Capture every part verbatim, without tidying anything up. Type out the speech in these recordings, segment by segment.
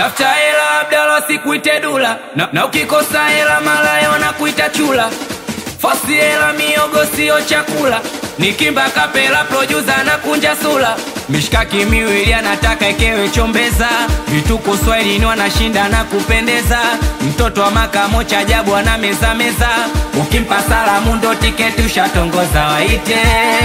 Tafuta hela Abdalla sikuite dula, na, na ukikosa hela malaya wanakuita chula. Fosi hela miogo sio chakula, nikimba kapela producer na kunja sula. Mishkaki miwili anataka ikewe chombeza, vituko Swahili ni wanashinda na kupendeza. Mtoto wa makamo cha ajabu ana meza meza, ukimpa salamu ndo tiketi ushatongoza. Waite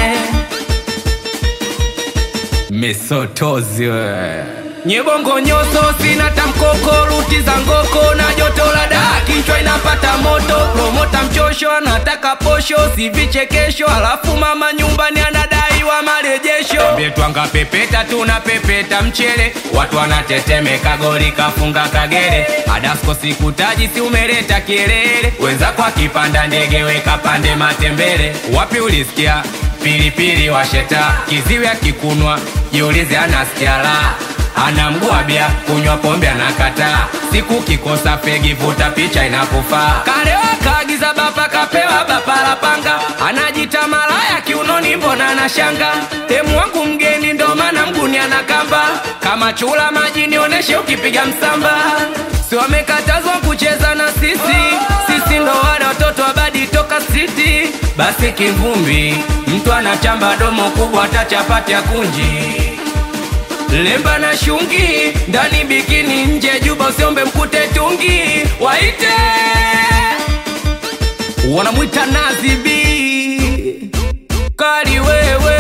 Mesotozi we Nyebongo nyoso sina tamkoko, ruti za ngoko na joto la daa, kichwa inapata moto. Promota mchosho anataka posho, si vichekesho, alafu mama nyumbani anadai wa marejesho. Ambie tuanga pepeta tunapepeta mchele, watu wanatetemeka goli kafunga Kagere. Adasko sikutaji si umeleta kielele, wenza kwa kipanda ndege weka pande matembele. Wapi ulisikia pilipili washeta, kiziwi akikunwa jiulize anasikia la. Ana mgua bia, kunywa pombe anakata, siku kikosa fegi vuta picha inakufaa. Karewa kagiza bapa kapewa bapa la panga, anajita malaya kiunoni mbona anashanga. Temu wangu mgeni ndo maana mguni anakamba, kama chula maji nioneshe ukipiga msamba. Si wamekatazwa kucheza na sisi, sisi ndo wale watoto wabadi toka city. Basi kivumbi, mtu anachamba domo kubwa hata chapati ya kunji. Lemba na shungi, ndani bikini nje juba usiombe mkute tungi. Waite wanamuita Nazi B, kali wewe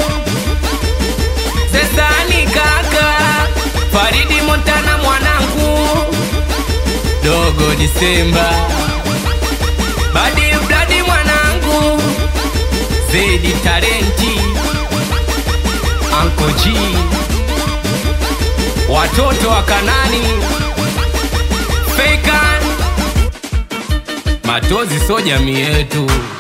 Sesani kaka, Faridi Montana mwanangu, Dogo Disemba, Badi Bladi mwanangu, Zedi Talenti, Uncle G, watoto wa Kanani, Fakan, Matozi so jamii yetu.